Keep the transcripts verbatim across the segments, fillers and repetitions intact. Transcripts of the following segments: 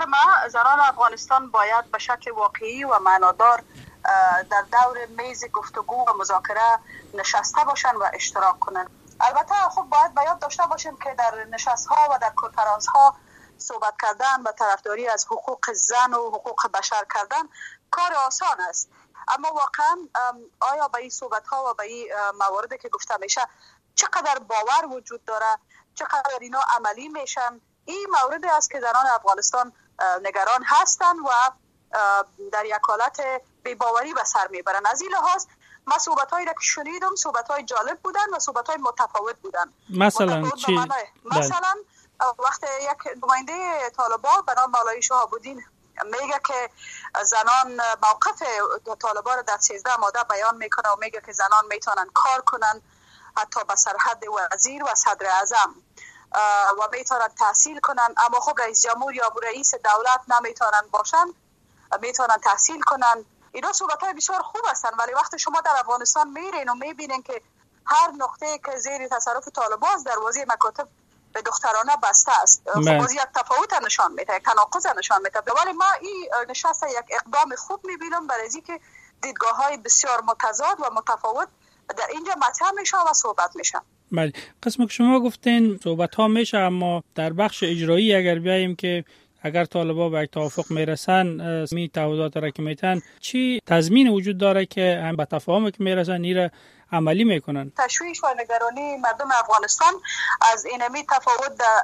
ما زنان افغانستان باید به شکل واقعی و معنادار در دور میز گفتگو و مذاکره نشسته باشن و اشتراک کنن. البته خب باید به یاد داشته باشیم که در نشست ها و در کنفرانس ها صحبت کردن و طرفداری از حقوق زن و حقوق بشر کردن کار آسان است، اما واقعا آیا به این صحبت ها و به این مواردی که گفته میشه چقدر باور وجود داره، چقدر اینا عملی میشن؟ این موردی است که زنان افغانستان نگران هستند و در یک حالت بی‌باوری به سر میبرن. از این لحاظ ما صحبت‌هایی را که شنیدم صحبت‌های جالب بودن و صحبت‌های متفاوت بودن. مثلا چی؟ مثلا وقتی یک نماینده طالبان به نام مولوی شهاب‌الدین میگه که زنان موقف طالبان را در سیزده ماده بیان میکنه و میگه که زنان میتونن کار کنن حتی به سرحد وزیر و صدر اعظم و میتونن تحصیل کنن، اما خب رئیس جمهور یا رئیس دولت نمیتونن باشن، میتونن تحصیل کنن. اینا صحبت‌های بسیار خوب هستن، ولی وقتی شما در افغانستان میرین و میبینین که هر نقطه که زیر تصرف طالبان دروازه مکاتب به دخترانه بسته است، خب از یک تفاوت نشان میده، یک تناقض نشان میده. ولی ما این نشست یک اقدام خوب میبینم برای اینکه دیدگاه‌های بسیار متضاد و متفاوت در اینجا مطرح میشه و صحبت میشه. بله، قسم که شما گفتین صحبت ها میشه، اما در بخش اجرایی اگر بیاییم که اگر طالبان به یک توافق میرسن، می تعهدات را که میتن، چی تضمین وجود داره که هم به تفاهم که میرسن این عملی میکنن؟ تشویش و نگرانی مردم افغانستان از اینمی تفاوت در,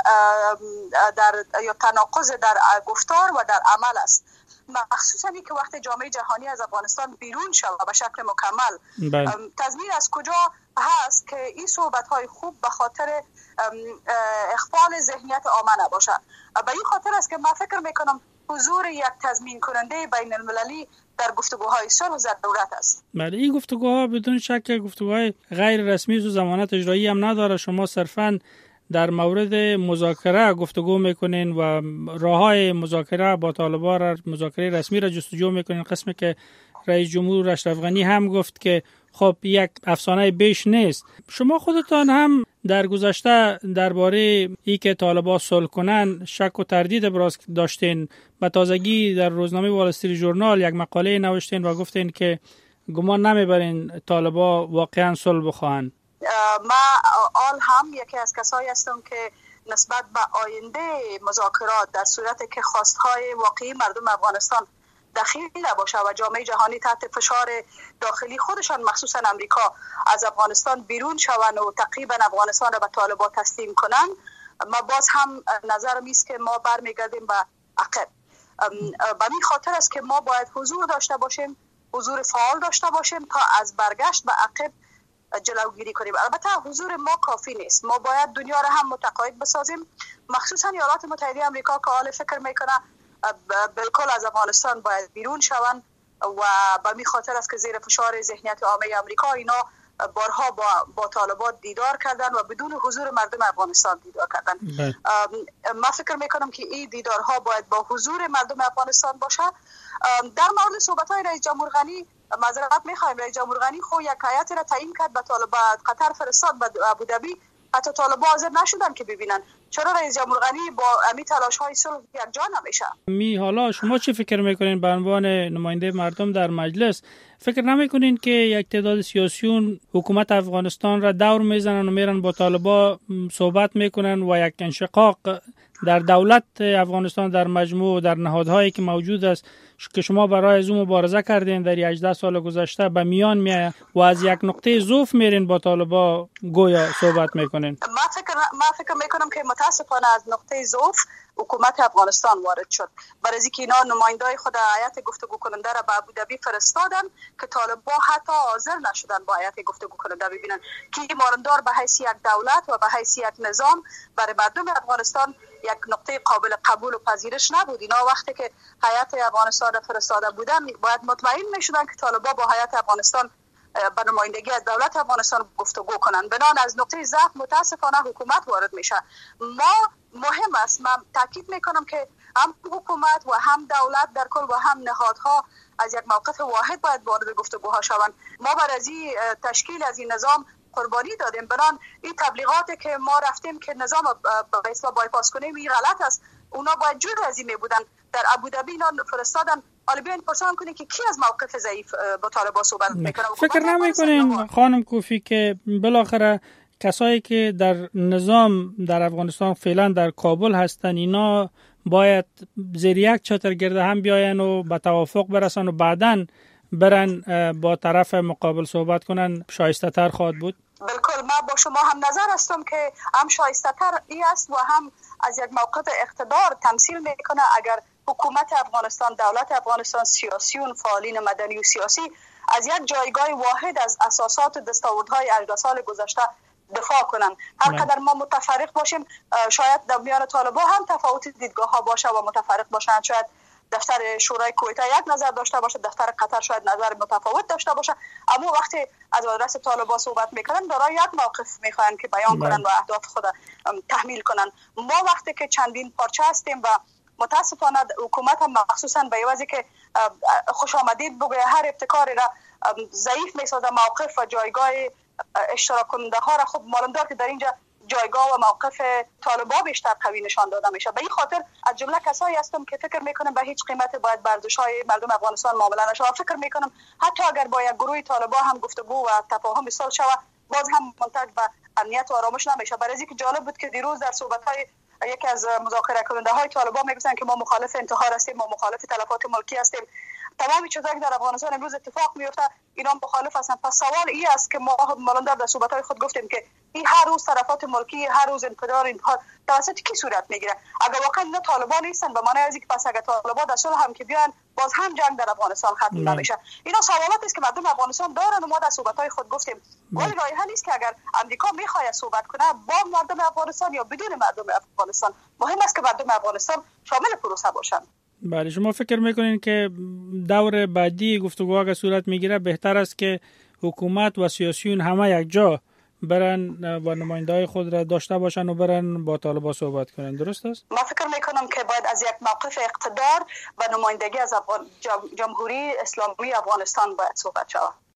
در یا تناقض در گفتار و در عمل است، مخصوصا این که وقت جامعه جهانی از افغانستان بیرون شود به شکل مکمل. تضمین از کجا هست که این صحبت های خوب به خاطر اخفال ذهنیت عامه نباشه؟ به این خاطر است که من فکر میکنم حضور یک تضمین کننده بین المللی در گفتگوهای صلح ضرورت است. بله، این گفتگوها بدون شک گفتگوهای غیر رسمی و ضمانت اجرایی هم نداره. شما صرفاً در مورد مذاکره گفتگو میکنین و راههای مذاکره با طالبان را، مذاکره رسمی را جستجو میکنین، قسمی که رئیس جمهور اشرف غنی هم گفت که خب یک افسانه بیش نیست. شما خودتان هم در گذشته درباره ای که طالبان صلح کنن شک و تردید ابراز داشتین. به تازگی در روزنامه وال استریت ژورنال یک مقاله نوشتین و گفتین که گمان نمیبرین طالبان واقعا صلح بخواهند. ما آل هم یکی از کسایی هستم که نسبت به آینده مذاکرات در صورتی که خواستهای واقعی مردم افغانستان دخیل نباشه و جامعه جهانی تحت فشار داخلی خودشان مخصوصا امریکا از افغانستان بیرون شوند و تقریبا افغانستان را به طالبان تسلیم کنند، ما باز هم نظرم است که ما برمیگردیم به عقب. به این خاطر است که ما باید حضور داشته باشیم، حضور فعال داشته باشیم تا از برگشت به عقب جلوگیری کنیم. البته حضور ما کافی نیست، ما باید دنیا را هم متقاعد بسازیم، مخصوصا ایالات متحده آمریکا که حال فکر میکنه بالکل از افغانستان باید بیرون شوند و به می خاطر است که زیر فشار ذهنیت عامه آمریکا اینا بارها با, با طالبان دیدار کردن و بدون حضور مردم افغانستان دیدار کردن. ما فکر میکنم که این دیدارها باید با حضور مردم افغانستان باشه. در مورد صحبت‌های رئیس جمهور غنی معذرت می‌خوایم، رئیس جمهور غنی خو یک هیئت را تعیین کرد به طالبان، قطر فرستاد به ابوظبی، حتی طالبان حاضر نشدن که ببینن. چرا رئیس جمهور غنی با امی تلاش‌های صلح یک جا نمیشه؟ می حالا شما چی فکر میکنین به عنوان نماینده مردم در مجلس؟ فکر نمیکنین که یک تعداد سیاسیون حکومت افغانستان را دور میزنن و میرن با طالبان صحبت میکنن و یک انشقاق در دولت افغانستان در مجموع در نهادهایی که موجود است که شما برای از اون مبارزه کردین در هجده سال گذشته به میان میاد و از یک نقطه ضعف میرین با طالبان گویا صحبت میکنین؟ ما فکر ما فکر میکنم که متاسفانه از نقطه ضعف حکومت افغانستان وارد شد، برای اینکه اینا نمایندای خود هیئت گفتگو کننده را به ابوظبی فرستادن که طالبان حتی حاضر نشدن با هیئت گفتگو کننده ببینن که ایماندار به حیث یک دولت و به حیث یک نظام برای مردم افغانستان یک نقطه قابل قبول و پذیرش نبود. اینا وقتی که هیئت افغانستان را فرستاده بودن باید مطمئن میشدن که طالبان با هیئت افغانستان به نمایندگی از دولت افغانستان گفتگو کنند. بنان از نقطه ضعف متاسفانه حکومت وارد میشه. ما مهم است، من تاکید میکنم که هم حکومت و هم دولت در کل و هم نهادها از یک موقف واحد باید وارد گفتگوها شوند. ما برای تشکیل از این نظام قربانی دادیم، بنان این تبلیغاتی که ما رفتیم که نظام به اصطلاح بایپاس کنیم این غلط است. اونا باید جور از این می بودن. در ابوظبی اینا فرستادن. حالا بیاین پرسان کنین که کی از موقف ضعیف با طالبان صحبت میکنه. فکر نمیکنین خانم کوفی که بالاخره کسایی که در نظام در افغانستان فعلا در کابل هستن اینا باید زیر یک چتر گرده هم بیاین و به توافق برسن و بعداً برن با طرف مقابل صحبت کنن، شایسته تر خواهد بود؟ بالکل، ما با شما هم نظر هستم که هم شایسته تر ای است و هم از یک موقف اقتدار تمثیل میکنه. اگر حکومت افغانستان، دولت افغانستان، سیاسیون، فعالین مدنی و سیاسی از یک جایگاه واحد از اساسات دستاوردهای هجده سال گذشته دفاع کنن، هر قدر ما متفرق باشیم، شاید در میان طالبان هم تفاوت دیدگاه ها باشه و متفرق باشن، شاید دفتر شورای کویت یک نظر داشته باشه، دفتر قطر شاید نظر متفاوت داشته باشه، اما وقتی از آدرس طالبان صحبت میکنن برای یک موقف میخواین که بیان کنن و اهداف خود تحمیل کنن. ما وقتی که چندین پارچه هستیم و متاسفانه حکومت هم مخصوصا به عوضی که خوش آمدید بگه هر ابتکاری را ضعیف میسازه موقف و جایگاه اشتراک کننده ها را، خب معلوم دار که در اینجا جایگاه و موقف طالبان بیشتر قوی نشان داده میشه. به این خاطر از جمله کسایی هستم که فکر میکنم به هیچ قیمت باید برداشت‌های مردم افغانستان معامله نشه. فکر میکنم حتی اگر با یک گروه طالبان هم گفتگو و تفاهم صلح شود باز هم منتج به امنیت و آرامش نمیشه. برای اینکه جالب بود که دیروز در صحبت‌های یکی از مذاکره کننده های طالبان میگفتن که ما مخالف انتحار هستیم، ما مخالف تلفات ملکی هستیم. تمامی چیزایی که در افغانستان امروز اتفاق میفته اینا مخالف هستن. پس سوال این است که ما مالن در صحبت‌های خود گفتیم که این هر روز تلفات ملکی، هر روز انفجار انتحار توسط کی صورت میگیره؟ اگر واقعا اینا طالبان نیستن به معنی از اینکه پس اگر طالبان در صلح هم که بیان باز هم جنگ در افغانستان ختم نمیشه. اینا سوالاتی است که مردم افغانستان دارن و ما در صحبت‌های خود گفتیم ولی راه حل نیست که اگر امریکا میخواد صحبت کنه با مردم افغانستان یا بدون مردم افغانستان، مهم است که مردم افغانستان شامل پروسه باشن. بله، شما فکر میکنین که دور بعدی گفتگوها که صورت میگیره بهتر است که حکومت و سیاسیون همه یک جا برن و نماینده‌های خود را داشته باشن و برن با طالبان صحبت کنن، درست است؟ من فکر میکنم که باید از یک موقف اقتدار و نمایندگی از افغان... جمهوری اسلامی افغانستان باید صحبت شود.